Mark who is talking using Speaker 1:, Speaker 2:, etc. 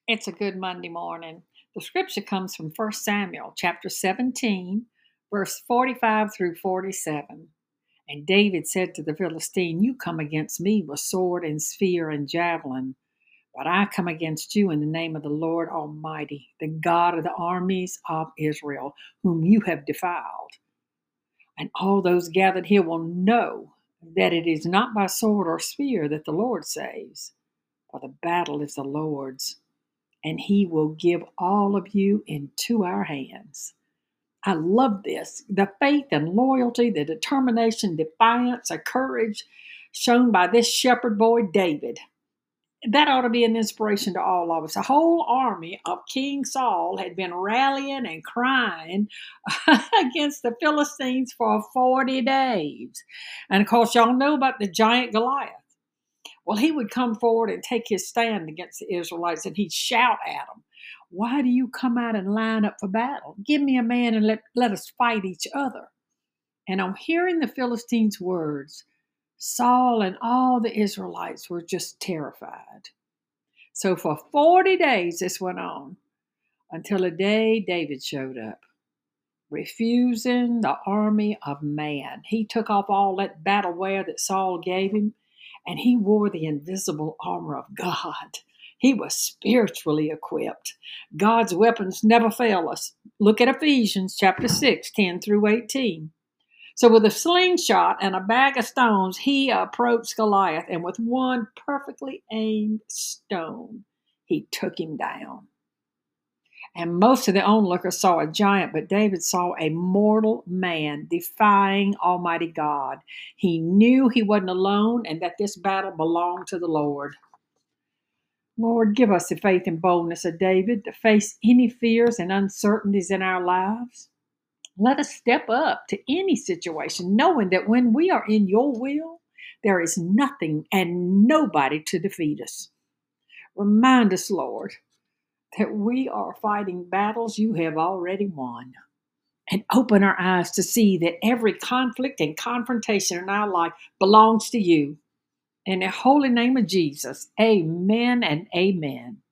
Speaker 1: It's a good Monday morning. The scripture comes from 1 Samuel chapter 17, verse 45 through 47. And David said to the Philistine, "You come against me with sword and spear and javelin, but I come against you in the name of the Lord Almighty, the God of the armies of Israel, whom you have defiled. And all those gathered here will know that it is not by sword or spear that the Lord saves, for the battle is the Lord's, and he will give all of you into our hands." I love this. The faith and loyalty, the determination, defiance, the courage shown by this shepherd boy, David. That ought to be an inspiration to all of us. A whole army of King Saul had been rallying and crying against the Philistines for 40 days. And of course, y'all know about the giant Goliath. Well, he would come forward and take his stand against the Israelites, and he'd shout at them, "Why do you come out and line up for battle? Give me a man and let us fight each other." And on hearing the Philistines' words, Saul and all the Israelites were just terrified. So for 40 days this went on until a day David showed up, refusing the army of man. He took off all that battle wear that Saul gave him, and he wore the invisible armor of God. He was spiritually equipped. God's weapons never fail us. Look at Ephesians chapter 6, 10 through 18. So with a slingshot and a bag of stones, he approached Goliath, and with one perfectly aimed stone, he took him down. And most of the onlookers saw a giant, but David saw a mortal man defying Almighty God. He knew he wasn't alone and that this battle belonged to the Lord. Lord, give us the faith and boldness of David to face any fears and uncertainties in our lives. Let us step up to any situation, knowing that when we are in your will, there is nothing and nobody to defeat us. Remind us, Lord, that we are fighting battles you have already won. And open our eyes to see that every conflict and confrontation in our life belongs to you. In the holy name of Jesus, amen and amen.